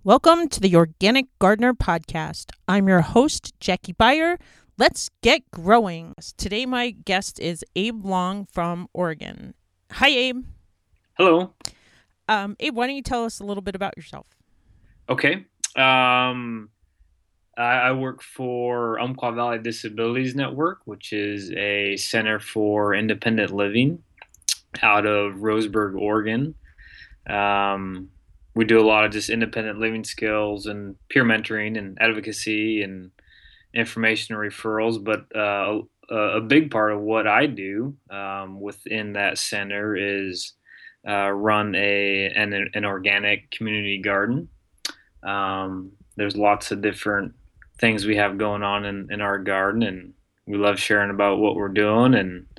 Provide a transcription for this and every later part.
Welcome to the Organic Gardener Podcast. I'm your host, Jackie Beyer. Let's get growing. Today, my guest is Abe Long from Oregon. Hi, Abe. Hello. Abe, why don't you tell us a little bit about yourself? Okay. I work for Umpqua Valley Disabilities Network, which is a center for independent living out of Roseburg, Oregon. We do a lot of just independent living skills and peer mentoring and advocacy and information referrals. But a big part of what I do within that center is run an organic community garden. There's lots of different things we have going on in our garden, and we love sharing about what we're doing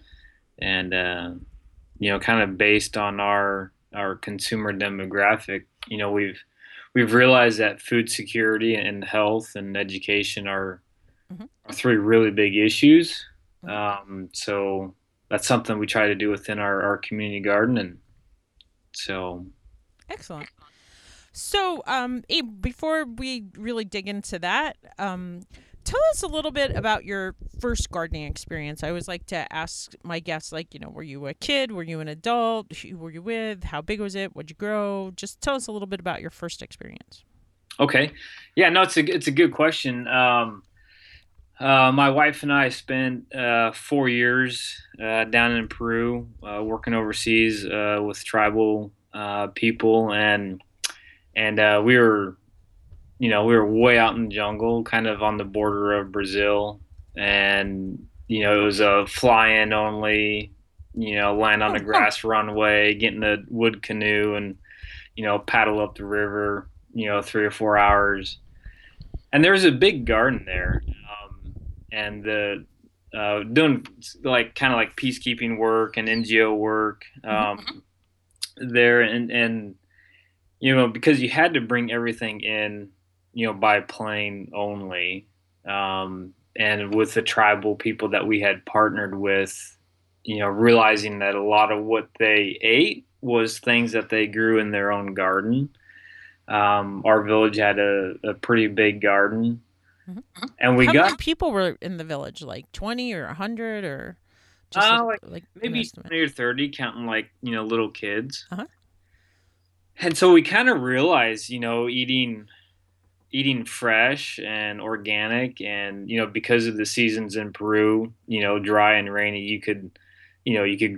and kind of based on our consumer demographic. We've realized that food security and health and education are three really big issues. So that's something we try to do within our community garden, and so Excellent. So, Abe, before we really dig into that, tell us a little bit about your first gardening experience. I always like to ask my guests, were you a kid? Were you an adult? Who were you with? How big was it? What'd you grow? Just tell us a little bit about your first experience. okay, yeah, no, it's a good question. My wife and I spent 4 years down in Peru, working overseas with tribal people, and we were way out in the jungle, kind of on the border of Brazil, and it was a fly-in only, land on the grass runway, get in a wood canoe, and paddle up the river, 3 or 4 hours, and there was a big garden there, and the doing kind of like peacekeeping work and NGO work there, and because you had to bring everything in, by plane only, and with the tribal people that we had partnered with, realizing that a lot of what they ate was things that they grew in their own garden. Our village had a pretty big garden, and we How got many people were in the village? Like 20 or 100 or just like an maybe estimate? 20 or 30, counting little kids. Uh-huh. And so we kind of realized, eating fresh and organic, and because of the seasons in Peru, dry and rainy, you could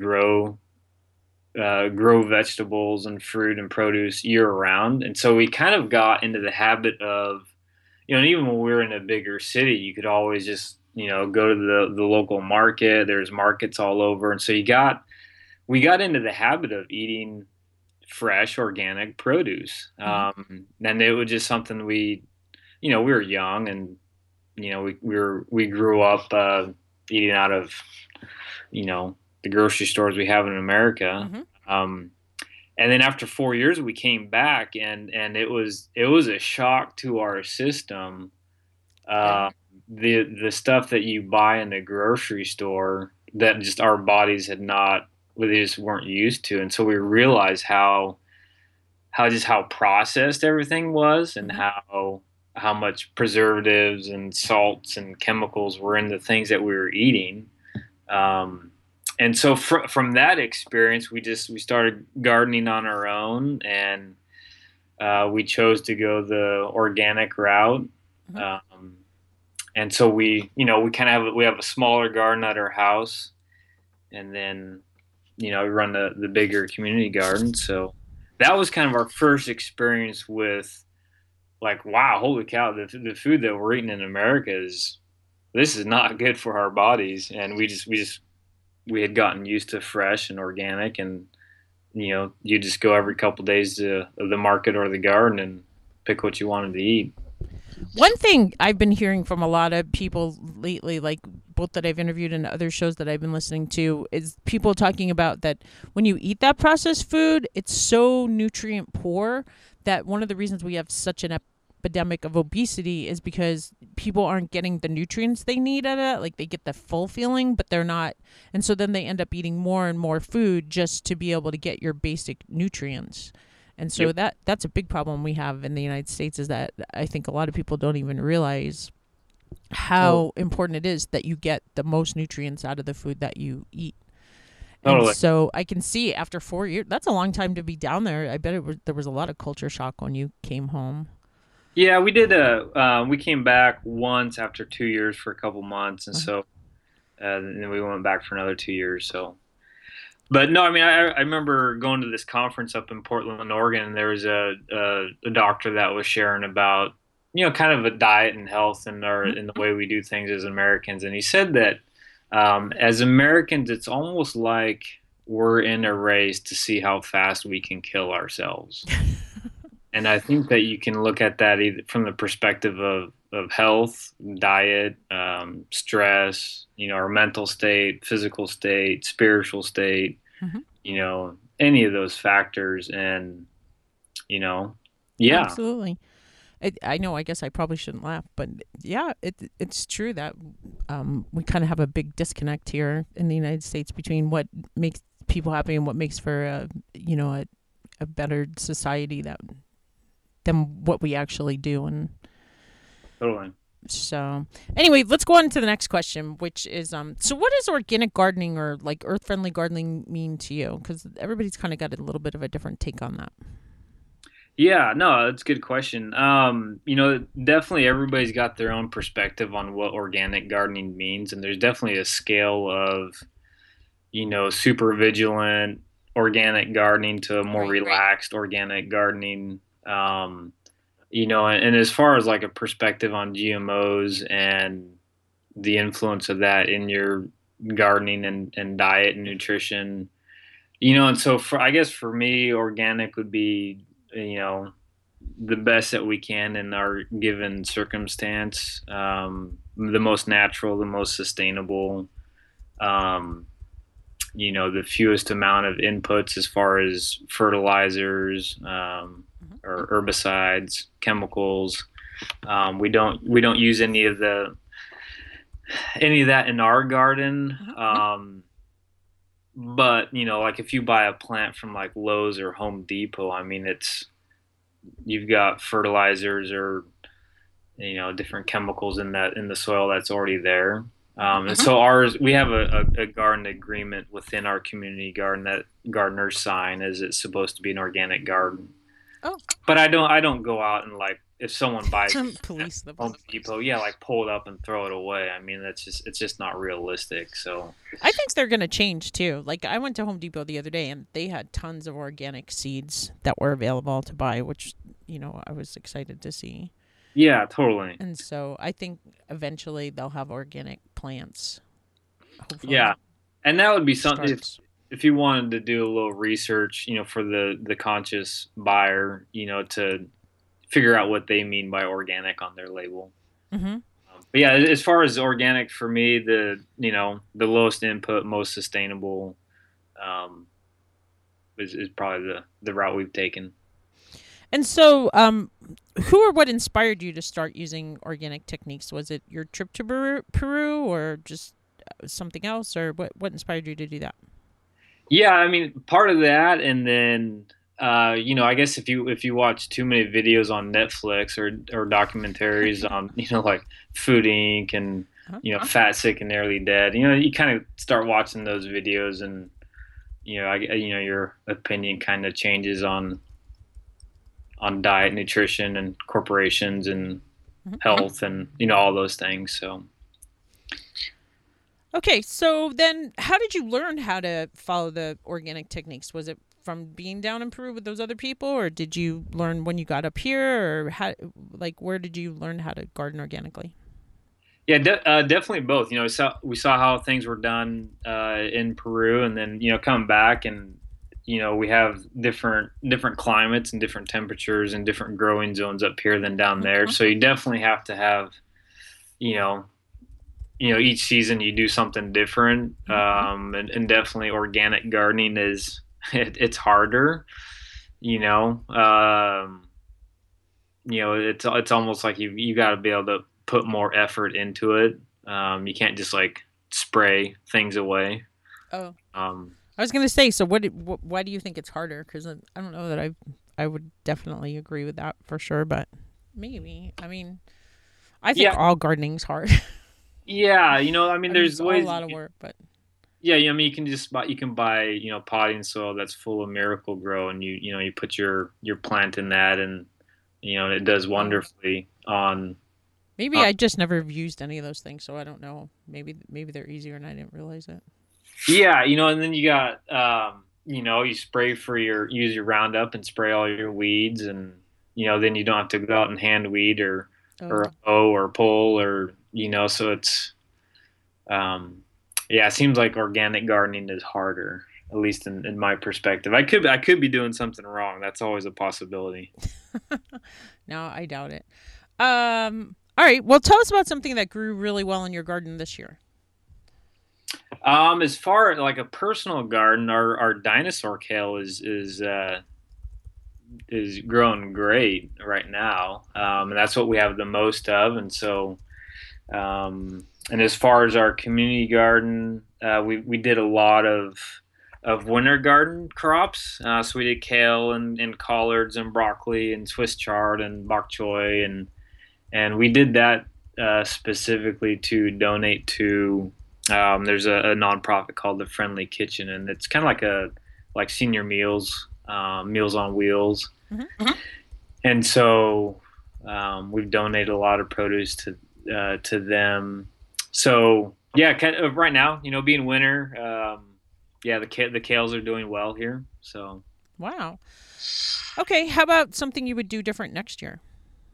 grow vegetables and fruit and produce year round. And so we kind of got into the habit of, and even when we were in a bigger city, you could always just go to the local market. There's markets all over, and so we got into the habit of eating fresh organic produce. And it was just something we were young, and we grew up eating out of the grocery stores we have in America. And then after 4 years, we came back, and it was a shock to our system. The stuff that you buy in the grocery store that just our bodies had not, they just weren't used to, and so we realized how processed everything was, and how much preservatives and salts and chemicals were in the things that we were eating. And so from that experience, we started gardening on our own, and we chose to go the organic route. And so we have a smaller garden at our house, and then we run the bigger community garden. So that was kind of our first experience with, wow, holy cow, the food that we're eating in America this is not good for our bodies. And we had gotten used to fresh and organic, and you just go every couple days to the market or the garden and pick what you wanted to eat. One thing I've been hearing from a lot of people lately, like both that I've interviewed and other shows that I've been listening to, is people talking about that when you eat that processed food, it's so nutrient poor that one of the reasons we have such an epidemic of obesity is because people aren't getting the nutrients they need out of it. Like they get the full feeling, but they're not. And so then they end up eating more and more food just to be able to get your basic nutrients. And so Yep. that's a big problem we have in the United States, is that I think a lot of people don't even realize Totally. how important it is that you get the most nutrients out of the food that you eat. And Totally. so I can see after 4 years, that's a long time to be down there. I bet there was a lot of culture shock when you came home. Yeah, we did we came back once after 2 years for a couple months, and Uh-huh. so and then we went back for another 2 years. So, but no, I mean, I remember going to this conference up in Portland, Oregon, and there was a doctor that was sharing about, kind of a diet and health and our Mhm. in the way we do things as Americans, and he said that as Americans, it's almost like we're in a race to see how fast we can kill ourselves. And I think that you can look at that either from the perspective of health, diet, stress, our mental state, physical state, spiritual state, Mhm. any of those factors. And, you know, yeah, Absolutely. I know. I guess I probably shouldn't laugh, but yeah, it's true that we kind of have a big disconnect here in the United States between what makes people happy and what makes for a better society than what we actually do. And totally. so, anyway, let's go on to the next question, which is so what does organic gardening or like earth friendly gardening mean to you? Because everybody's kind of got a little bit of a different take on that. Yeah, no, that's a good question. Definitely everybody's got their own perspective on what organic gardening means, and there's definitely a scale of, super vigilant organic gardening to a more Right. relaxed organic gardening. And as far as like a perspective on GMOs and the influence of that in your gardening and diet and nutrition, and so I guess for me, organic would be, you know, the best that we can in our given circumstance, the most natural, the most sustainable, um, the fewest amount of inputs as far as fertilizers, Mhm. or herbicides, chemicals. We don't use any of that in our garden. Mhm. But like if you buy a plant from like Lowe's or Home Depot, I mean, you've got fertilizers or different chemicals in the soil that's already there. And so we have a garden agreement within our community garden that gardeners sign as it's supposed to be an organic garden. Oh, But I don't go out and like if someone buys at police the Home place. Depot, yeah, like pull it up and throw it away. I mean, it's just not realistic. So I think they're going to change too. Like I went to Home Depot the other day and they had tons of organic seeds that were available to buy, which I was excited to see. yeah, totally. And so I think eventually they'll have organic plants. Yeah, Hopefully, and that would be something starts. if you wanted to do a little research, for the conscious buyer, to figure out what they mean by organic on their label. Hmm. But yeah, as far as organic for me, the lowest input, most sustainable, um, is probably the route we've taken. And so, who or what inspired you to start using organic techniques? Was it your trip to Peru or just something else, or what inspired you to do that? Yeah, I mean, part of that, and then I guess if you watch too many videos on Netflix or documentaries on like Food Inc. and Uh-huh. Fat, Sick, and Nearly Dead, you kind of start watching those videos, and your opinion kind of changes on diet, nutrition, and corporations and Mhm. health, and all those things. So Okay, so then how did you learn how to follow the organic techniques? Was it from being down in Peru with those other people, or did you learn when you got up here, or like where did you learn how to garden organically? yeah, definitely both. We saw how things were done in Peru, and then coming back, and we have different climates and different temperatures and different growing zones up here than down Mhm. there. So you definitely have to have you know each season you do something different, Mhm. and definitely organic gardening is it's harder. You know, um, it's almost like you got to be able to put more effort into it. You can't just like spray things away. Oh, Um, I was gonna say. So, why do you think it's harder? Because I don't know that I've I would definitely agree with that for sure. But maybe, I mean, I think Yeah, all gardening's hard. yeah. I mean, I mean, there's it's all a ways. lot of work, but Yeah, I mean, you can buy potting soil that's full of Miracle Grow, and you put your plant in that, and it does oh, wonderfully on. maybe on I just never have used any of those things, so I don't know. Maybe they're easier and I didn't realize it. yeah, and then you got you spray for use your Roundup and spray all your weeds, and then you don't have to go out and hand weed or Oh, hoe or pull or so it's um yeah, it seems like organic gardening is harder, at least in my perspective. I could be doing something wrong. That's always a possibility. no, I doubt it. All right. Well, tell us about something that grew really well in your garden this year. As far as like a personal garden, our dinosaur kale is growing great right now, and that's what we have the most of. And so, and as far as our community garden, we did a lot of winter garden crops. So we did kale and collards and broccoli and Swiss chard and bok choy, and we did that specifically to donate to. There's a nonprofit called the Friendly Kitchen, and it's kind of like senior meals, Meals on Wheels. Hmm. And so we've donated a lot of produce to them. So yeah, kind of right now, being winter, yeah, the kales are doing well here. So Wow. Okay. How about something you would do different next year,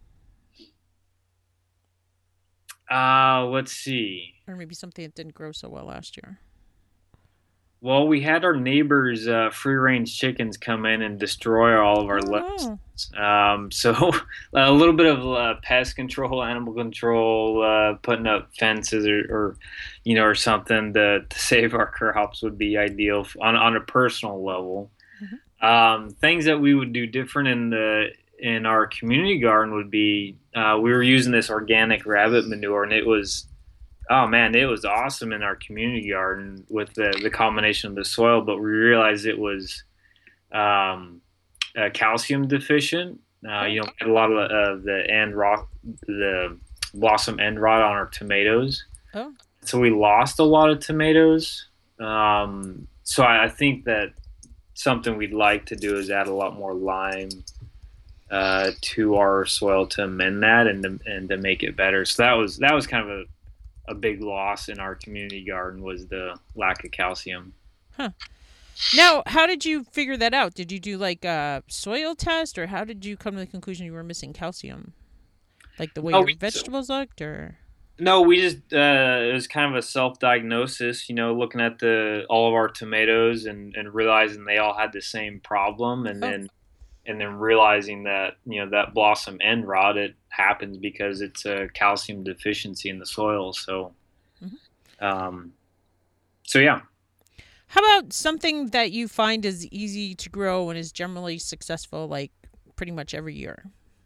let's see. or maybe something that didn't grow so well last year? Well, we had our neighbors' free range chickens come in and destroy all of our Oh lettuce. no. So a little bit of pest control, animal control, putting up fences or something to save our crops would be ideal on a personal level. Hmm. Things that we would do different in our community garden would be we were using this organic rabbit manure, and it was, oh man, it was awesome in our community garden with the combination of the soil, but we realized it was um, calcium deficient. Oh. We had a lot of the blossom end rot on our tomatoes, Oh. so we lost a lot of tomatoes. So I think that something we'd like to do is add a lot more lime to our soil to amend that and to make it better. So that was kind of a big loss in our community garden was the lack of calcium. Huh. Now, how did you figure that out? Did you do like a soil test, or how did you come to the conclusion you were missing calcium? Like the way No, your vegetables looked, or? we just it was kind of a self-diagnosis, looking at the all of our tomatoes and realizing they all had the same problem, and Oh. then realizing that that blossom end rot, it happens because it's a calcium deficiency in the soil. So Mhm. um, so yeah. How about something that you find is easy to grow and is generally successful, like pretty much every year?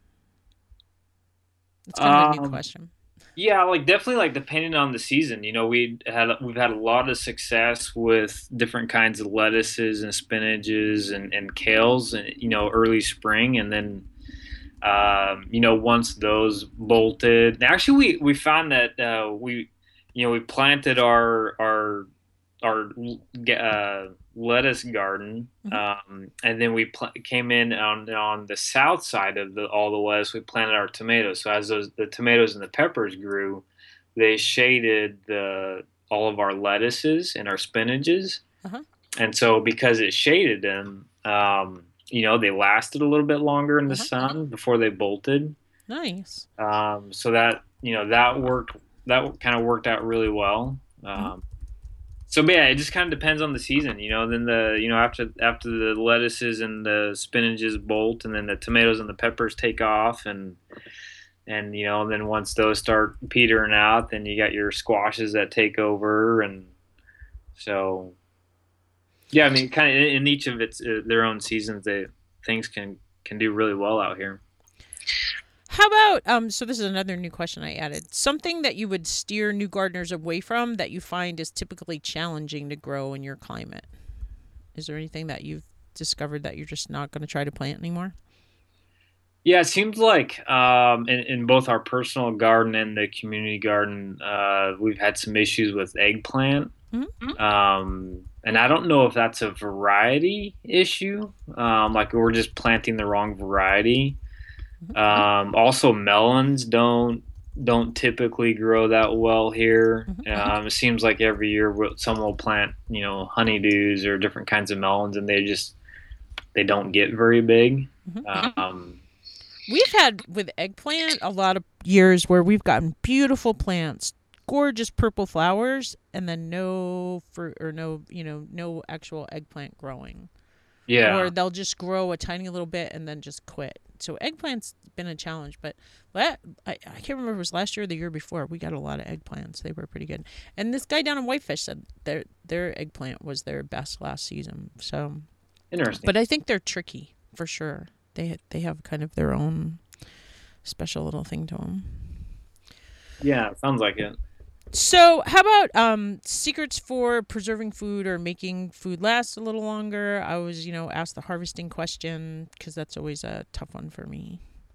It's kind of a new Um, question. Yeah, like definitely like depending on the season. We've had a lot of success with different kinds of lettuces and spinaches and kales and early spring, and then once those bolted. Actually, we found that we planted our lettuce garden, Hmm. and then came in on the south side of all the lettuce. We planted our tomatoes. So as the tomatoes and the peppers grew, they shaded the all of our lettuces and our spinaches. Uh-huh. And so because it shaded them, they lasted a little bit longer in the Uh-huh. sun before they bolted. Nice. So that that worked. That kind of worked out really well. Hmm. So yeah, it just kind of depends on the season. Then after the lettuces and the spinaches bolt, and then the tomatoes and the peppers take off, and then once those start petering out, then you got your squashes that take over, and so yeah, I mean, kind of in each of its their own seasons, things can do really well out here. How about so this is another new question I added. Something that you would steer new gardeners away from that you find is typically challenging to grow in your climate. Is there anything that you've discovered that you're just not going to try to plant anymore? Yeah, it seems like in both our personal garden and the community garden, we've had some issues with eggplant. Hmm. And I don't know if that's a variety issue, like we're just planting the wrong variety. Also, melons don't typically grow that well here. Hmm. It seems like every year someone will plant, honeydews or different kinds of melons, and they don't get very big. Hmm. Um, We've had with eggplant a lot of years where we've gotten beautiful plants, gorgeous purple flowers, and then no fruit or no, no actual eggplant growing. Or yeah, they'll just grow a tiny little bit and then just quit. So eggplant's been a challenge, but I can't remember if it was last year or the year before. We got a lot of eggplants. They were pretty good. And this guy down in Whitefish said their eggplant was their best last season. So, interesting. but I think they're tricky for sure. They have kind of their own special little thing to them. Yeah, sounds like it. So, how about secrets for preserving food or making food last a little longer? I was, asked the harvesting question because that's always a tough one for me.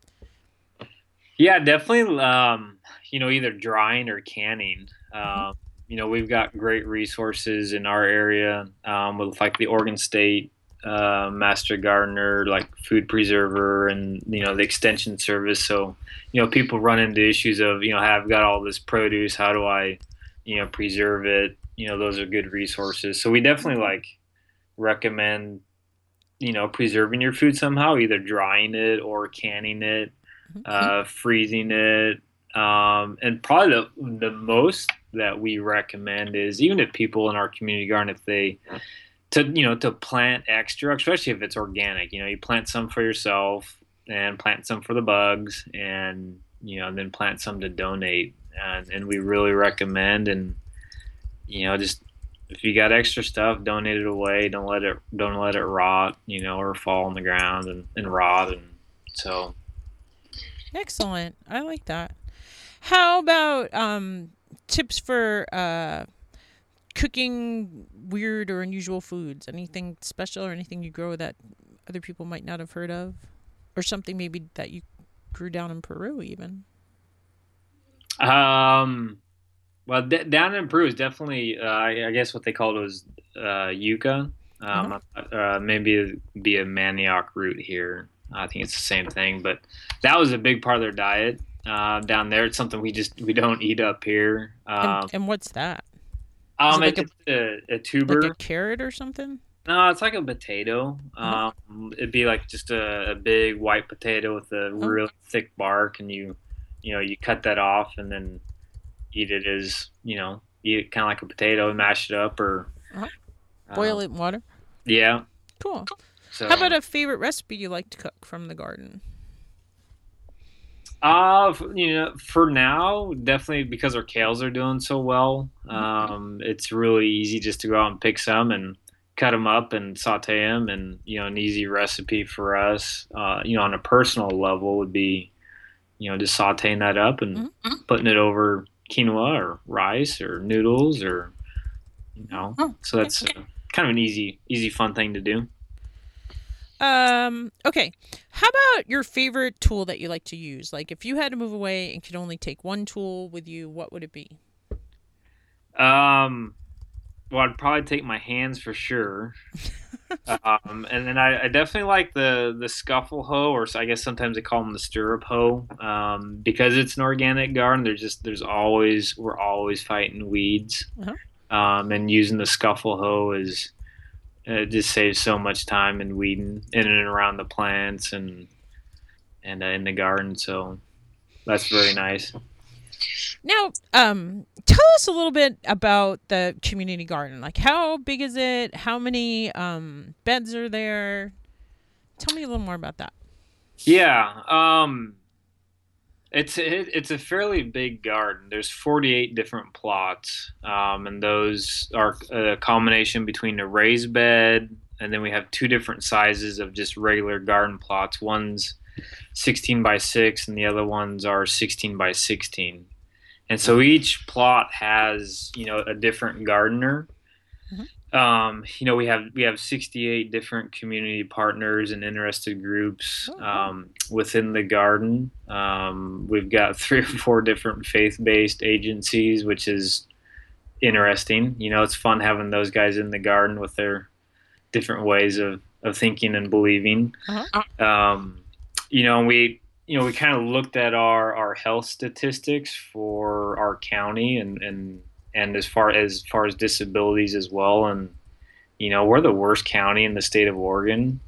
Yeah, definitely. Either drying or canning. Hmm. We've got great resources in our area with like the Oregon State Master Gardener, like food preserver, and the Extension Service. So, people run into issues of have got all this produce. How do I, preserve it? Those are good resources. So we definitely like recommend preserving your food somehow, either drying it or canning it, freezing it. And probably the most that we recommend is even if people in our community garden, if they to plant extra, especially if it's organic. You plant some for yourself and plant some for the bugs, and then plant some to donate. And we really recommend, and just if you got extra stuff, donate it away. Don't let it rot, or fall on the ground and rot. And so Excellent. I like that. How about tips for cooking weird or unusual foods? Anything special or anything you grow that other people might not have heard of? Or something maybe that you grew down in Peru, even? um, well, down in Peru is definitely, I guess what they called was yuca. Uh-huh. Maybe it'd be a manioc root here. I think it's the same thing, but that was a big part of their diet down there. It's something we don't eat up here. And what's that? Is it It's a like a tuber. carrot or something? No, it's like a potato. Uh-huh. It'd be like just a big white potato with a Oh, really thick bark, and you cut that off and then eat it as eat it kind of like a potato and mash it up, or uh-huh. uh, Boil it in water. yeah. Cool. How So about a favorite recipe you like to cook from the garden? for now, definitely because our kales are doing so well, Hmm. it's really easy just to go out and pick some and cut them up and saute them, and an easy recipe for us, on a personal level would be, just sauteing that up and Hmm. putting it over quinoa or rice or noodles or, so Okay. that's kind of an easy, fun thing to do. Okay. How about your favorite tool that you like to use? Like if you had to move away and could only take one tool with you, what would it be? Um, well, I'd probably take my hands for sure. And then I definitely like the scuffle hoe, or I guess sometimes they call them the stirrup hoe, because it's an organic garden. We're always fighting weeds, Uh-huh. and using the scuffle hoe is it just saves so much time in weeding in and around the plants and in the garden. So that's very nice. Now, tell us a little bit about the community garden. Like how big is it? How many beds are there? Tell me a little more about that. Yeah. It's a fairly big garden. There's 48 different plots, and those are a combination between a raised bed, and then we have two different sizes of just regular garden plots. One's 16 by 6, and the other ones are 16 by 16. And so each plot has, a different gardener. we have 68 different community partners and interested groups Oh, cool. within the garden. We've got 3 or 4 different faith-based agencies, which is interesting. It's fun having those guys in the garden with their different ways of thinking and believing. Uh-huh. Um, we kind of looked at our health statistics for our county and as far as disabilities as well, and we're the worst county in the state of Oregon.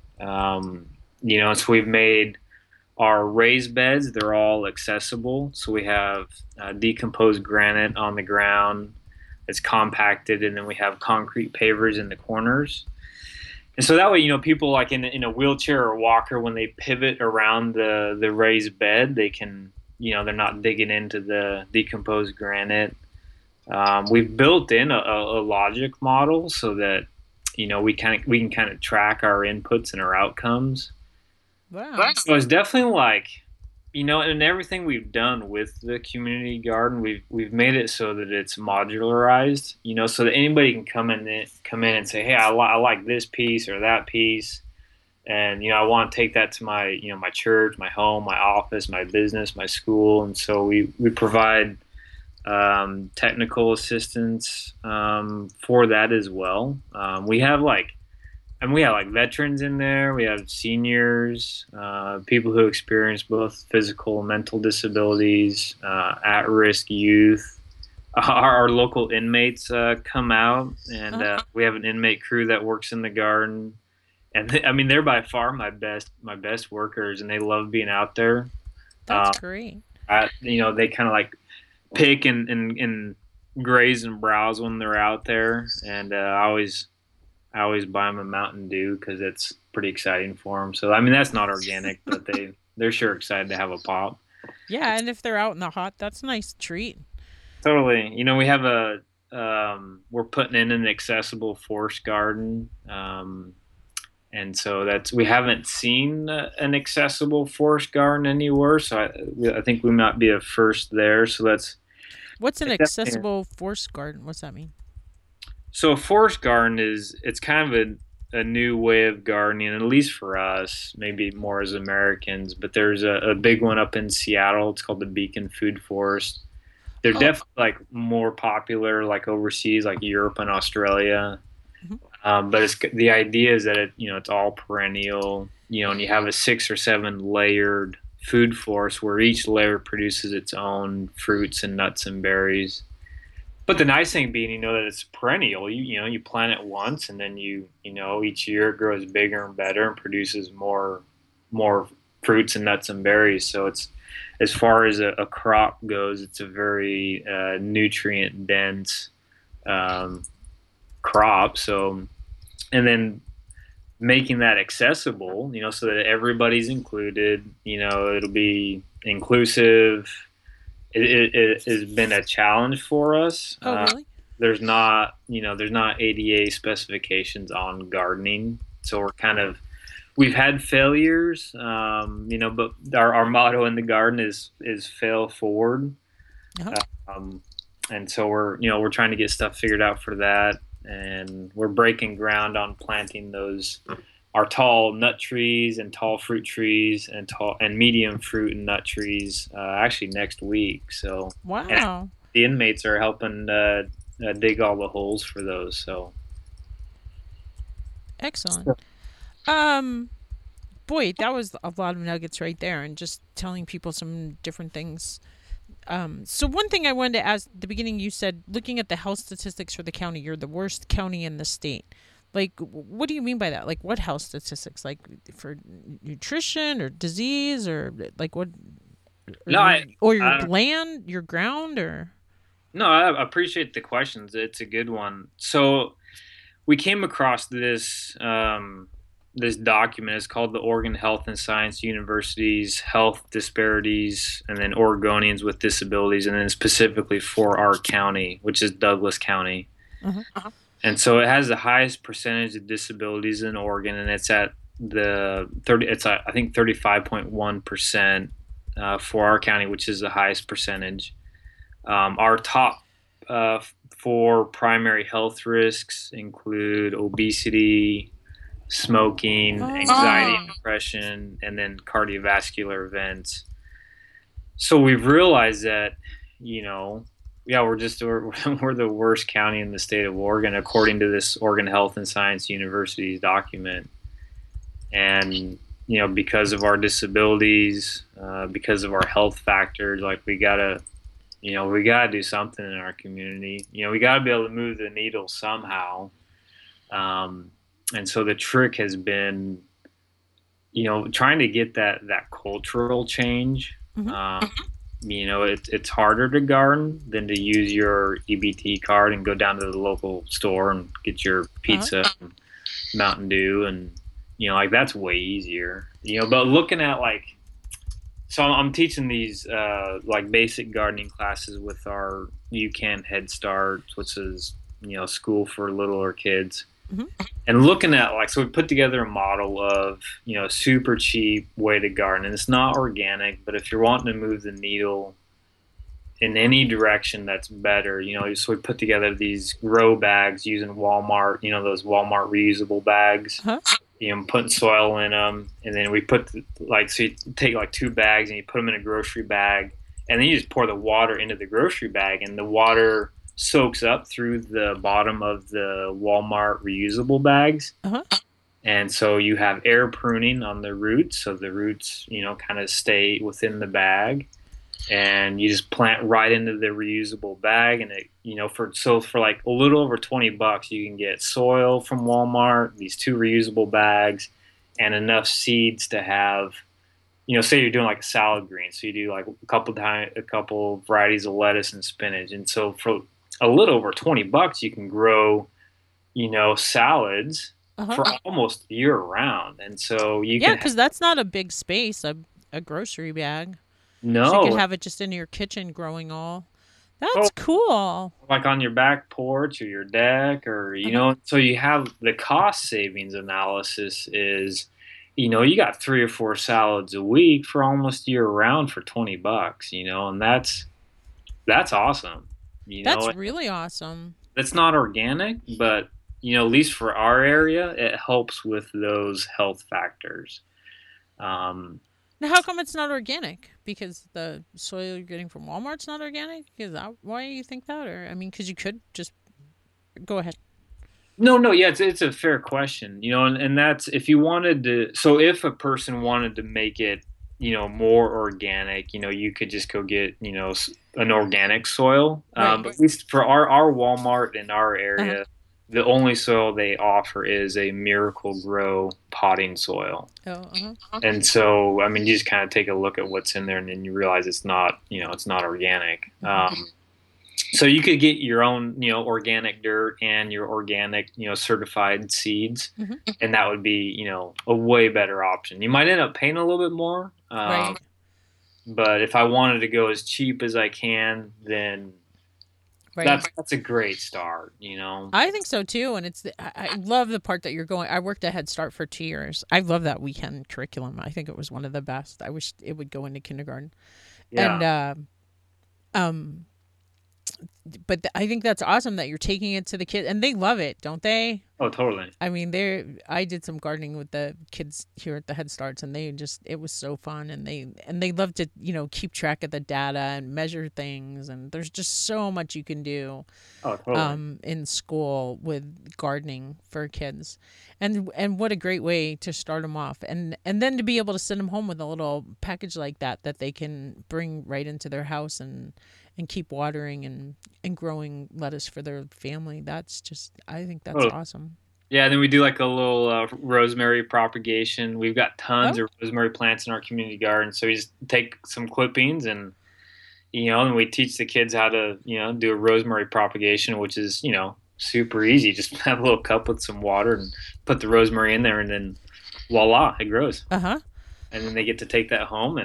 So we've made our raised beds, they're all accessible. So we have decomposed granite on the ground. It's compacted, and then we have concrete pavers in the corners. And so that way, people like in a wheelchair or walker, when they pivot around the raised bed, they can, they're not digging into the decomposed granite. We've built in a logic model so that we can kind of track our inputs and our outcomes. Wow. So it's definitely like, and everything we've done with the community garden, we've made it so that it's modularized, so that anybody can come in and say, hey, I like this piece or that piece, and I want to take that to my my church, my home, my office, my business, my school, and so we provide technical assistance for that as well. We have like veterans in there. We have seniors, people who experience both physical and mental disabilities, at-risk youth. Our local inmates come out, and we have an inmate crew that works in the garden. And they're by far my best workers, and they love being out there. That's great. They kind of like pick and graze and browse when they're out there, and I always buy them a Mountain Dew because it's pretty exciting for them. So that's not organic, but they're sure excited to have a pop. Yeah, and if they're out in the hot, that's a nice treat. Totally. We have we're putting in an accessible forest garden, and so we haven't seen an accessible forest garden anywhere. So I think we might be a first there. So What's an definitely. accessible forest garden? What's that mean? So a forest garden it's kind of a new way of gardening, at least for us, maybe more as Americans. But there's a big one up in Seattle. It's called the Beacon Food Forest. They're Oh, definitely like more popular, like overseas, like Europe and Australia. mhm. But the idea is that it's all perennial, and you have a 6 or 7 layered food forest where each layer produces its own fruits and nuts and berries. But the nice thing being, that it's perennial. You plant it once, and then each year it grows bigger and better and produces more fruits and nuts and berries. So it's as far as a crop goes, it's a very nutrient dense um, crop. So, and then making that accessible, so that everybody's included. It'll be inclusive. It has been a challenge for us. Oh, really? There's not ADA specifications on gardening, so we've had failures, but our motto in the garden is fail forward, Uh-huh. um, and so we're trying to get stuff figured out for that, and we're breaking ground on planting those our tall nut trees and tall fruit trees and tall and medium fruit and nut trees actually next week. So and Wow. the inmates are helping dig all the holes for those. So Excellent. Um, Boy, that was a lot of nuggets right there, and just telling people some different things. So one thing I wanted to ask at the beginning, you said looking at the health statistics for the county, you're the worst county in the state. Like, what do you mean by that? Like, what health statistics? Like, for nutrition or disease, or like what? Or no, your I land, your ground, or no, I appreciate the questions. It's a good one. So we came across this document. It's called the Oregon Health and Science University's Health Disparities, and then Oregonians with Disabilities, and then specifically for our county, which is Douglas County. uh-huh. And so it has the highest percentage of disabilities in Oregon, and it's at the 30. It's I think 35.1% for our county, which is the highest percentage. Our top for primary health risks include obesity, smoking, anxiety, Oh. depression, and then cardiovascular events. So we've realized that, you know, yeah, we're the worst county in the state of Oregon according to this Oregon Health and Science University's document. And because of our disabilities, because of our health factors, like we gotta do something in our community. We gotta be able to move the needle somehow. Um, and so the trick has been, trying to get that cultural change. Hmm. It's harder to garden than to use your EBT card and go down to the local store and get your Uh-huh. pizza and Mountain Dew, and like that's way easier. But looking at so I'm teaching these like basic gardening classes with our UCAN Head Start, which is school for littler kids, Hmm. and looking at so we put together a model of super cheap way to garden, and it's not organic, but if you're wanting to move the needle in any direction that's better, so we put together these grow bags using Walmart, those Walmart reusable bags, Uh-huh. putting soil in them, and then we put so you take two bags and you put them in a grocery bag, and then you just pour the water into the grocery bag, and the water soaks up through the bottom of the Walmart reusable bags. Uh-huh. And so you have air pruning on the roots, so the roots, kind of stay within the bag, and you just plant right into the reusable bag, and it, for like a little over $20, you can get soil from Walmart, these two reusable bags, and enough seeds to have, say you're doing like a salad green, so you do like a couple varieties of lettuce and spinach, and so for a little over $20, you can grow, salads Uh-huh. for almost year round, and so you Yeah, can because that's not a big space, a grocery bag. So you could no. have it just in your kitchen growing all. That's Oh, cool. like on your back porch or your deck, or Uh-huh. so you have the cost savings analysis is you got 3 or 4 salads a week for almost year round for $20, and that's awesome. you That's know really awesome. that's not organic, but at least for our area it helps with those health factors. um Now, how come it's not organic? Because the soil you're getting from Walmart's not organic? Is that why you think that? Or, I mean, because you could just go ahead. No, no, yeah, it's a fair question, and that's if you wanted to. So if a person wanted to make it, more organic, you could just go get, an organic soil. Right. But at least for our Walmart in our Uh-huh. area, the only soil they offer is a Miracle Grow potting soil. Oh, uh-huh. And so, I mean, you just kind of take a look at what's in there, and then you realize it's not organic. Hmm. So you could get your own, organic dirt and your organic, certified seeds, Hmm. and that would be, a way better option. You might end up paying a little bit more, Right. but if I wanted to go as cheap as I can, then Right. that's a great start. I think so too. And I love the part that you're going. I worked at Head Start for 2 years. I love that weekend curriculum. I think it was one of the best. I wish it would go into kindergarten. And, Yeah. um, but I think that's awesome that you're taking it to the kids and they love it, don't they? Oh, totally. I mean, I did some gardening with the kids here at the Head Starts, and it was so fun, and they love to keep track of the data and measure things, and there's just so much you can do, Oh, totally. in school with gardening for kids, and what a great way to start them off, and then to be able to send them home with a little package like that they can bring right into their house and keep watering and growing lettuce for their family. That's just, I think that's Totally. awesome. Yeah, and then we do like a little rosemary propagation. We've got tons Oh, of rosemary plants in our community garden, so we just take some clippings and and we teach the kids how to do a rosemary propagation, which is super easy. Just have a little cup with some water and put the rosemary in there, and then voila, it grows. uh-huh. And then they get to take that home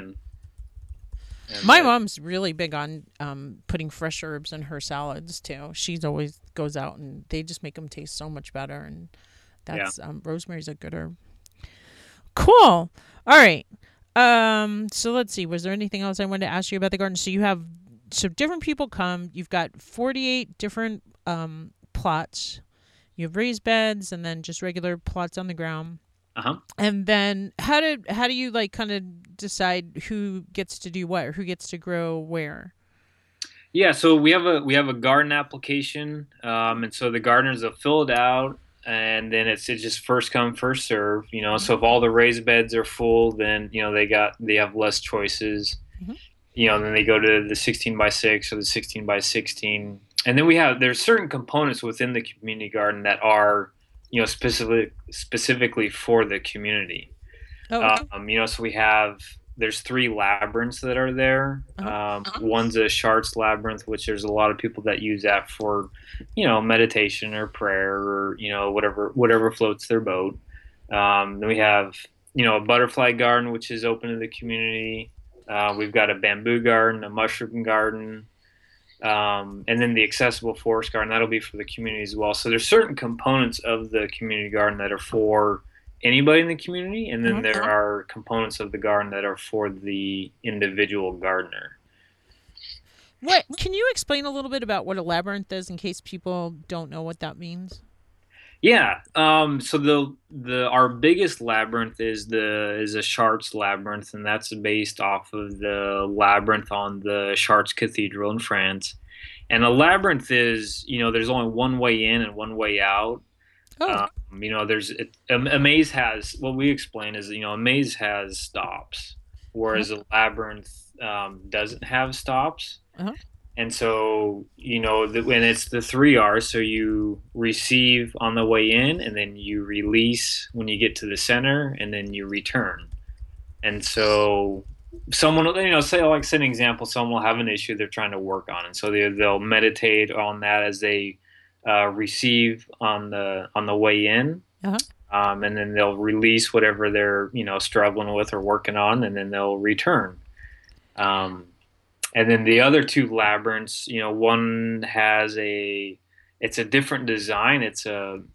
and My mom's really big on putting fresh herbs in her salads too. She's always goes out and they just make them taste so much better. And yeah. that's rosemary's a good herb. Cool. All right. So let's see. Was there anything else I wanted to ask you about the garden? So you have so different people come. You've got 48 different plots. You have raised beds and then just regular plots on the ground. Uh-huh. And then how do you like kind of decide who gets to do what or who gets to grow where? Yeah, so we have a garden application, and so the gardeners will fill it out, and then it's just first come first serve. So Hmm. if all the raised beds are full, then they have less choices. Hmm. Then they go to the 16 by 6 or the 16 by 16, and then there's certain components within the community garden that are specifically for the community. Oh, okay. So there's three labyrinths that are there. Uh-huh. One's a Chartres labyrinth, which there's a lot of people that use that for, meditation or prayer or whatever floats their boat. Then we have a butterfly garden, which is open to the community. We've got a bamboo garden, a mushroom garden, and then the accessible forest garden. That'll be for the community as well. So there's certain components of the community garden that are for anybody in the community, and then Uh-huh. there are components of the garden that are for the individual gardener. What can you explain a little bit about what a labyrinth is in case people don't know what that means? Yeah. So the our biggest labyrinth is a Chartres labyrinth, and that's based off of the labyrinth on the Chartres Cathedral in France. And a labyrinth is, there's only one way in and one way out. Oh. A maze has, what we explain is, a maze has stops, Uh-huh. whereas a labyrinth doesn't have stops. Uh-huh. And so, when it's the three R's, so you receive on the way in, and then you release when you get to the center, and then you return. And so, someone, say an example, someone will have an issue they're trying to work on, and so they'll meditate on that as they receive on the way in, Uh-huh. and then they'll release whatever they're struggling with or working on, and then they'll return. Um, and then the other two labyrinths, one has it's a different design. It's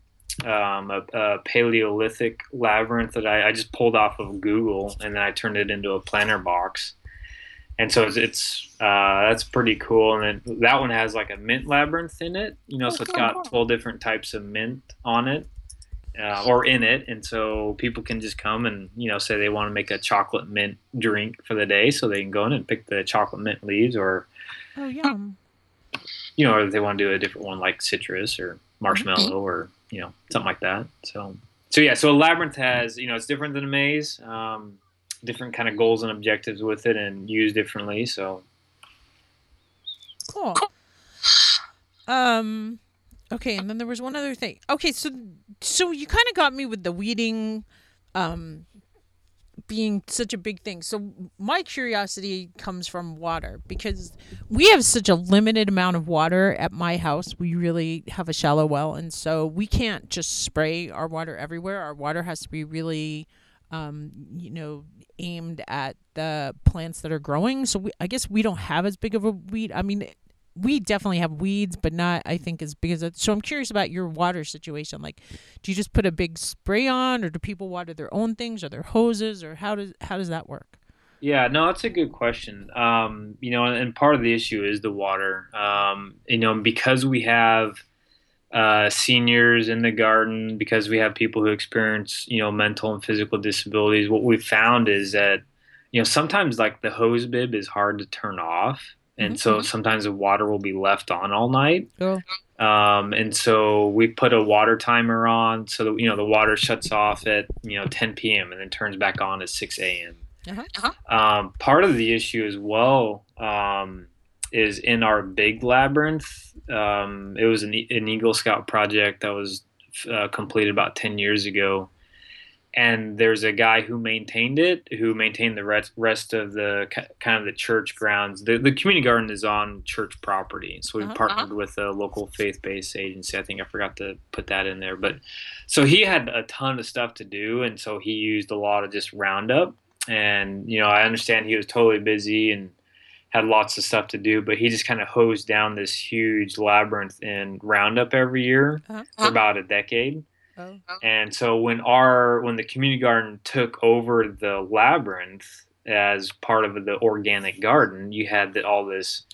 a Paleolithic labyrinth that I just pulled off of Google, and then I turned it into a planter box. And so that's pretty cool. And then that one has like a mint labyrinth in it, Oh, so it's cool. got 12 different types of mint on it, or in it. And so people can just come and, say they want to make a chocolate mint drink for the day. So they can go in and pick the chocolate mint leaves, or, Oh, yum. or if they want to do a different one like citrus or marshmallow or, something like that. So yeah, so a labyrinth has, it's different than a maze. Different kind of goals and objectives with it and used differently. So Cool. Um okay, and then there was one other thing. Okay, so you kind of got me with the weeding um being such a big thing. So my curiosity comes from water because we have such a limited amount of water at my house. We really have a shallow well, and so we can't just spray our water everywhere. Our water has to be really aimed at the plants that are growing. So I guess we don't have as big of a weed. I mean, we definitely have weeds, but not, I think, as big as it. So I'm curious about your water situation. Like, do you just put a big spray on, or do people water their own things, or their hoses, or how does that work? yeah, no, that's a good question. And part of the issue is the water. Because we have seniors in the garden, because we have people who experience, mental and physical disabilities, what we've found is that, sometimes like the hose bib is hard to turn off. And Mm-hmm. so sometimes the water will be left on all night. Oh. And so we put a water timer on so that, the water shuts off at, 10 p.m. and then turns back on at 6 a.m. Uh-huh. Part of the issue as well is in our big labyrinth. It was an Eagle Scout project that was completed about 10 years ago. And there's a guy who maintained it, who maintained the rest of the kind of the church grounds. The community garden is on church property, so we partnered with a local faith-based agency. I think I forgot to put that in there, but so he had a ton of stuff to do, and so he used a lot of just Roundup. And I understand he was totally busy and had lots of stuff to do, but he just kind of hosed down this huge labyrinth in Roundup every year Uh-huh. for about a decade. Oh. And so when the community garden took over the labyrinth as part of the organic garden, you had all this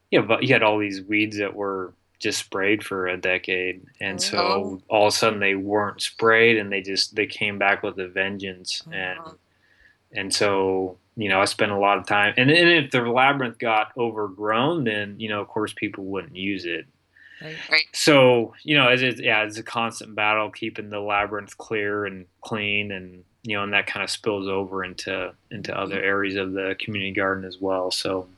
yeah, but you had all these weeds that were just sprayed for a decade, and Oh. so all of a sudden they weren't sprayed, and they came back with a vengeance, Oh. and so I spent a lot of time, and if the labyrinth got overgrown, then of course people wouldn't use it. Right. So it's a constant battle keeping the labyrinth clear and clean, and that kind of spills over into other areas of the community garden as well. So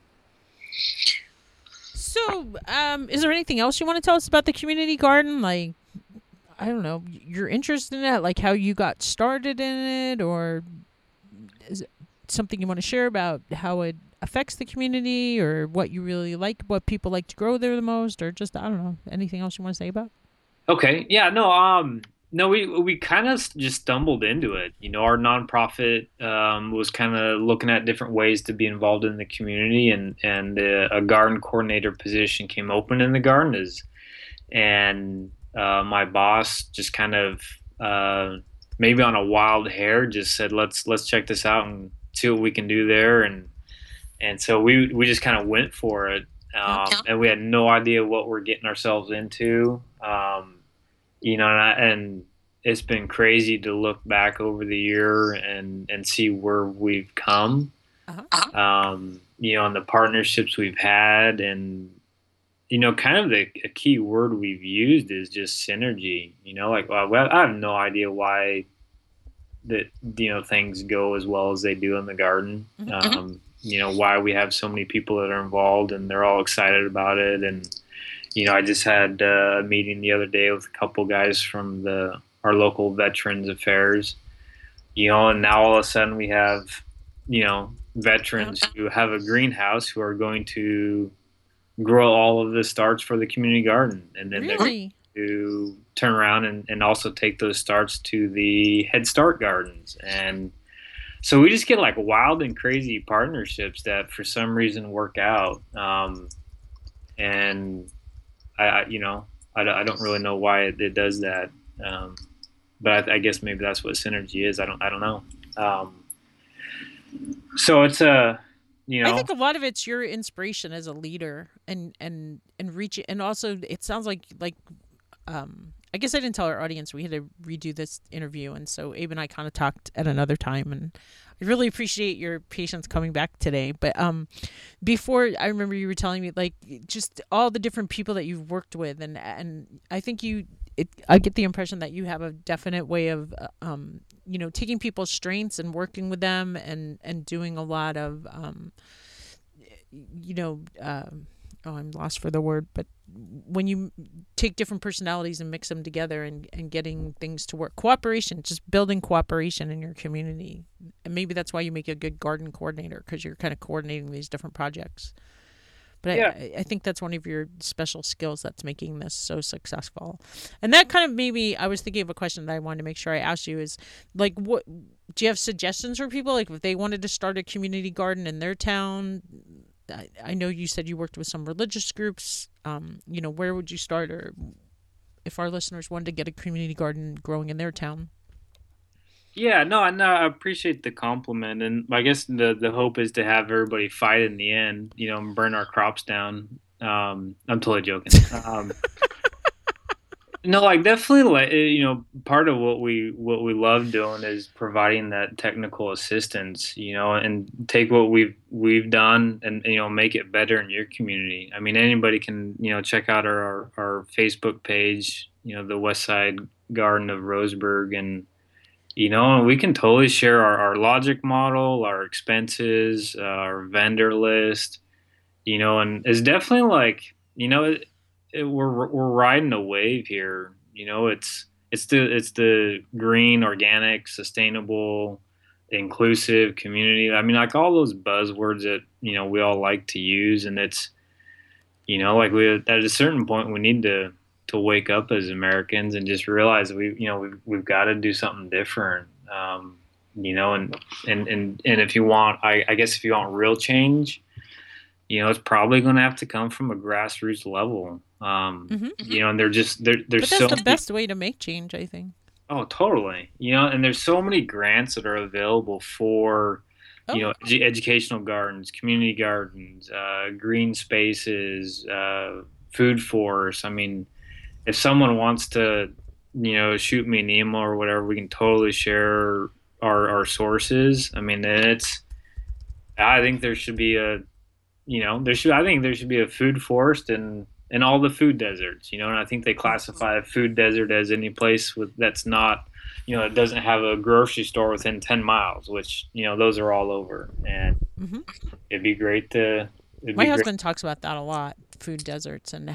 So, is there anything else you want to tell us about the community garden? Like, I don't know, your interest in it, like how you got started in it, or is it something you want to share about how it affects the community, or what you really like, what people like to grow there the most, or just, I don't know, anything else you want to say about? okay, yeah, no, we kind of just stumbled into it. Our nonprofit was kind of looking at different ways to be involved in the community, and a garden coordinator position came open in the garden, and my boss just kind of maybe on a wild hair just said let's check this out and see what we can do there, and so we just kind of went for it, Yeah. and we had no idea what we're getting ourselves into. And it's been crazy to look back over the year and see where we've come, Uh-huh. and the partnerships we've had, and kind of a key word we've used is just synergy. Like, well, I have no idea why that things go as well as they do in the garden. Why we have so many people that are involved and they're all excited about it. And I just had a meeting the other day with a couple guys from our local Veterans Affairs. And now all of a sudden we have veterans who have a greenhouse who are going to grow all of the starts for the community garden, and then they're Really? to turn around and also take those starts to the Head Start gardens. And so we just get like wild and crazy partnerships that for some reason work out. And I don't really know why it does that. But I guess maybe that's what synergy is. I don't know. So it's I think a lot of it's your inspiration as a leader, and reach, and also it sounds like I guess I didn't tell our audience we had to redo this interview, and so Abe and I kind of talked at another time, and I really appreciate your patience coming back today. But before, I remember you were telling me like just all the different people that you've worked with, and I think I get the impression that you have a definite way of taking people's strengths and working with them, and doing a lot of you know. Oh, I'm lost for the word, but when you take different personalities and mix them together, and getting things to work, cooperation, just building cooperation in your community. And maybe that's why you make a good garden coordinator, because you're kind of coordinating these different projects. But Yeah. I think that's one of your special skills that's making this so successful. And that kind of maybe, I was thinking of a question that I wanted to make sure I asked you is like, what do you have suggestions for people? Like if they wanted to start a community garden in their town, I know you said you worked with some religious groups. Where would you start, or if our listeners wanted to get a community garden growing in their town? Yeah, no, no, I appreciate the compliment, and I guess the hope is to have everybody fight in the end, and burn our crops down. I'm totally joking. No, like definitely, like part of what we love doing is providing that technical assistance, and take what we've done and make it better in your community. I mean, anybody can check out our Facebook page, the West Side Garden of Roseburg, and we can totally share our logic model, our expenses, our vendor list, and it's definitely like, we're riding a wave here. It's the green, organic, sustainable, inclusive community. I mean, like all those buzzwords that we all like to use, and it's like we at a certain point we need to wake up as Americans and just realize we've got to do something different. And if you want, I guess if you want real change, it's probably going to have to come from a grassroots level. And there's But that's so the many. best way to make change, I think. Oh, totally. And there's so many grants that are available for Oh, educational gardens, community gardens, green spaces, food forests. I mean, if someone wants to, shoot me an email or whatever, we can totally share our sources. I mean, I think there should be I think there should be a food forest in all the food deserts, and I think they classify a food desert as any place that's not, it doesn't have a grocery store within 10 miles, which, those are all over. And hmm it'd be great to, it'd my be great. husband talks about that a lot, food deserts, and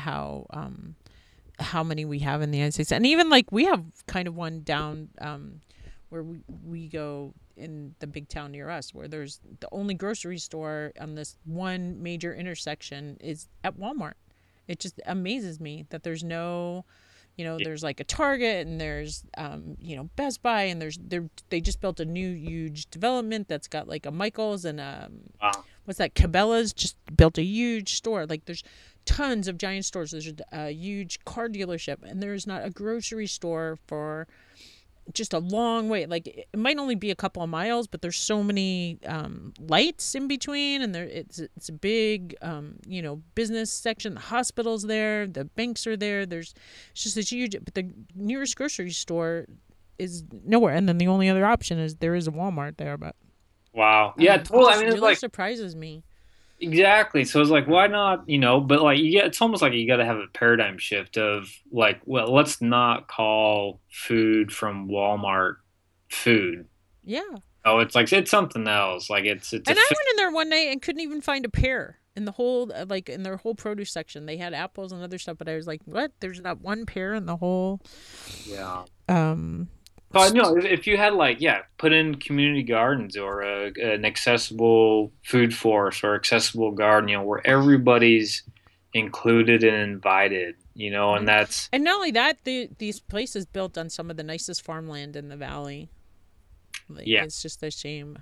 how many we have in the United States, and even like we have kind of one down where we go in the big town near us, where there's the only grocery store on this one major intersection is at Walmart. It just amazes me that there's no, there's like a Target, and there's Best Buy, and they just built a new huge development that's got like a Michaels and Wow. what's that, Cabela's just built a huge store. Like there's tons of giant stores. There's a huge car dealership, and there's not a grocery store for just a long way. Like it might only be a couple of miles, but there's so many lights in between, and it's a big business section. The hospital's there, the banks are there. It's just this huge. But the nearest grocery store is nowhere, and then the only other option is there is a Walmart there. But Wow. Yeah, it totally. I just mean, it's really like, surprises me. exactly. So it's like, why not, but like, it's almost like you got to have a paradigm shift of like, well, let's not call food from Walmart food. Yeah. Oh, it's like, it's something else. Like it's And I went in there one night and couldn't even find a pear in the whole, like in their whole produce section. They had apples and other stuff, but I was like, what? There's not one pear in the whole. yeah. Um, But no, if you had like, yeah, put in community gardens or an accessible food forest or accessible garden, where everybody's included and invited, and that's, and not only that, these places built on some of the nicest farmland in the valley. Like, yeah, it's just a shame.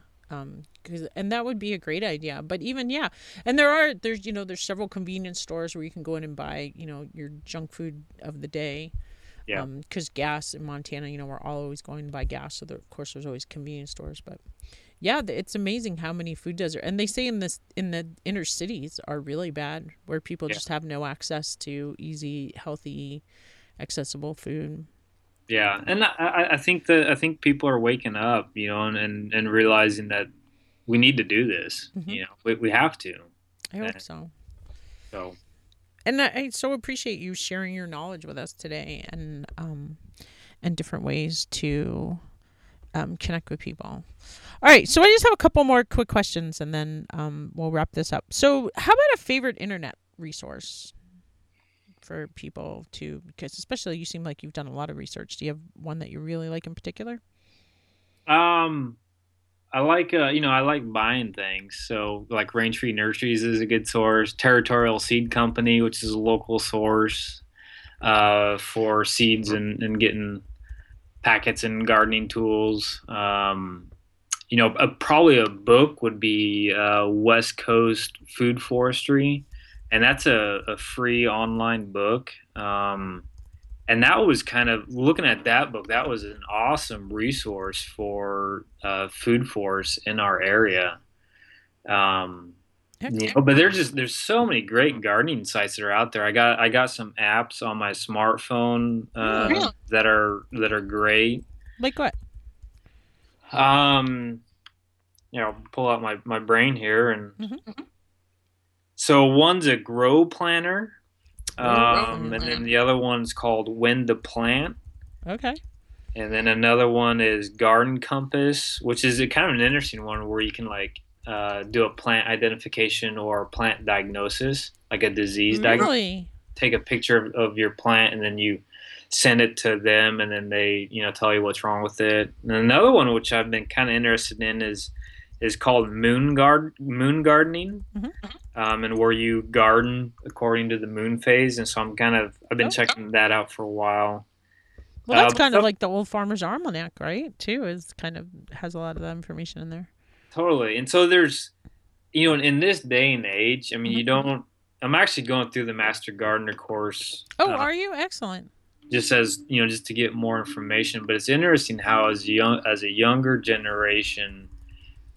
And that would be a great idea. But even, yeah, and there's several convenience stores where you can go in and buy, your junk food of the day. yeah, Because gas in Montana, we're always going to buy gas. So of course there's always convenience stores. But yeah, it's amazing how many food deserts. And they say in the inner cities are really bad, where people yeah, just have no access to easy, healthy, accessible food. yeah. And I think I think people are waking up, and realizing that we need to do this, hmm we have to. I hope And so. so, And I so appreciate you sharing your knowledge with us today, and different ways to connect with people. All right, so I just have a couple more quick questions, and then we'll wrap this up. So, how about a favorite internet resource for people to? Because especially you seem like you've done a lot of research. Do you have one that you really like in particular? um, I like buying things. So like Rain Tree Nurseries is a good source. Territorial Seed Company, which is a local source for seeds and getting packets and gardening tools. Probably a book would be West Coast Food Forestry, and that's a free online book. And that was kind of looking at that book. That was an awesome resource for food forests in our area. Um, Excellent. but there's so many great gardening sites that are out there. I got some apps on my smartphone Really? that are great. Like what? Um, pull out my brain here, and hmm so one's a grow planner, Grow and planner. then the other one's called When to Plant. Okay. And then another one is Garden Compass, which is a kind of an interesting one where you can like do a plant identification or plant diagnosis, like a disease diagnosis. Really? Take a picture of your plant and then you send it to them, and then they tell you what's wrong with it. And another one which I've been kind of interested in is called moon gardening, hmm and where you garden according to the moon phase. And so I've been Oh. checking that out for a while. Well, that's But kind of like the old Farmer's Almanac, right? Too is kind of has a lot of that information in there. totally. And so there's, in this day and age, I mean, hmm you don't. I'm actually going through the Master Gardener course, Oh, are you? Excellent. just as just to get more information. But it's interesting how as a younger generation,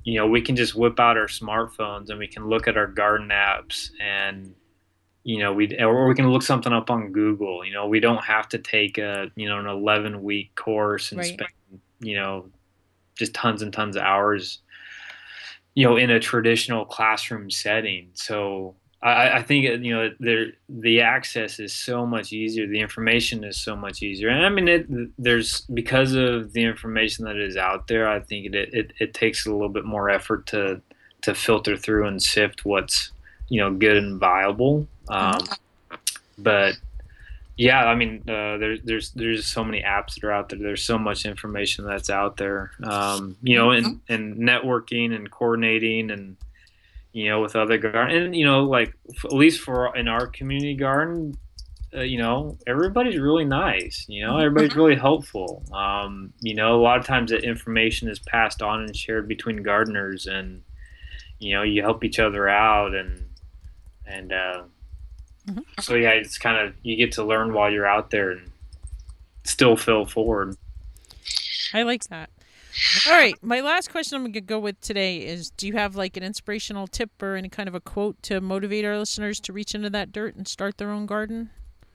we can just whip out our smartphones and we can look at our garden apps, and or we can look something up on Google. We don't have to take an 11-week course and Right. spend just tons and tons of hours in a traditional classroom setting. So I think the access is so much easier. The information is so much easier, and I mean there's, because of the information that is out there, I think it takes a little bit more effort to filter through and sift what's good and viable. But yeah, I mean, there's so many apps that are out there. There's so much information that's out there, and networking and coordinating, and with other garden, and like at least for in our community garden, everybody's really nice. Everybody's really helpful. A lot of times that information is passed on and shared between gardeners, and you help each other out, and so yeah, it's kind of, you get to learn while you're out there and still fail forward. I like that. All right, my last question I'm going to go with today is, do you have like an inspirational tip or any kind of a quote to motivate our listeners to reach into that dirt and start their own garden?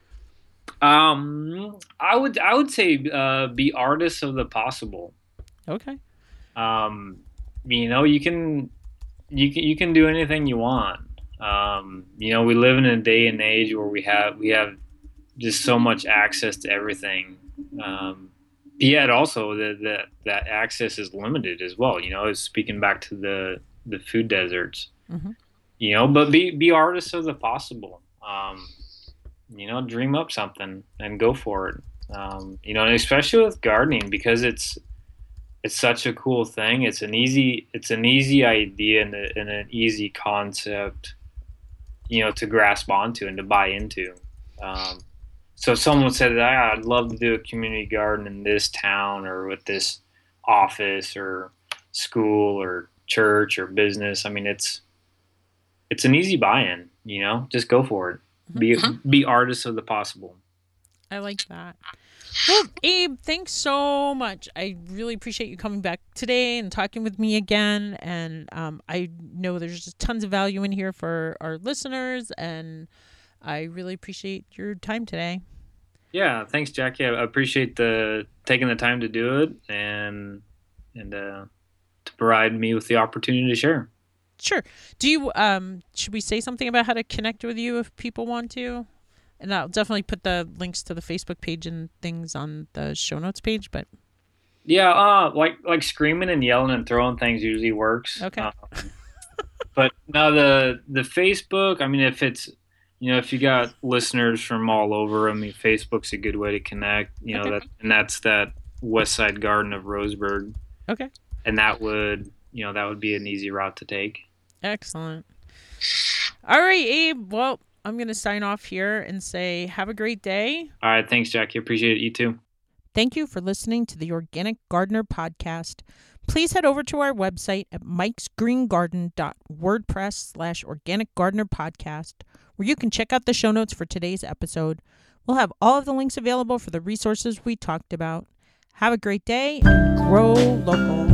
I would say be artists of the possible. Okay. You can do anything you want. We live in a day and age where we have just so much access to everything. Yet also that access is limited as well. It's speaking back to the food deserts. But be artists of the possible. Dream up something and go for it. And especially with gardening, because it's such a cool thing. It's an easy idea and an easy concept, to grasp onto and to buy into. So if someone said, I'd love to do a community garden in this town or with this office or school or church or business, I mean, it's an easy buy-in, just go for it. Be artists of the possible. I like that. Well, Abe, thanks so much. I really appreciate you coming back today and talking with me again. And I know there's just tons of value in here for our listeners, and I really appreciate your time today. Yeah, thanks, Jackie. I appreciate taking the time to do it and to provide me with the opportunity to share. Sure. Do you should we say something about how to connect with you if people want to? And I'll definitely put the links to the Facebook page and things on the show notes page. But yeah, like screaming and yelling and throwing things usually works. Okay. But now the Facebook, I mean, if it's if you got listeners from all over, I mean, Facebook's a good way to connect. Okay. That's that West Side Garden of Roseburg. Okay. And that would be an easy route to take. Excellent. All right, Abe. Well, I'm going to sign off here and say have a great day. All right. Thanks, Jackie. Appreciate it. You too. Thank you for listening to the Organic Gardener Podcast. Please head over to our website at mikesgreengarden.wordpress/Organic Gardener Podcast, where you can check out the show notes for today's episode. We'll have all of the links available for the resources we talked about. Have a great day and grow local.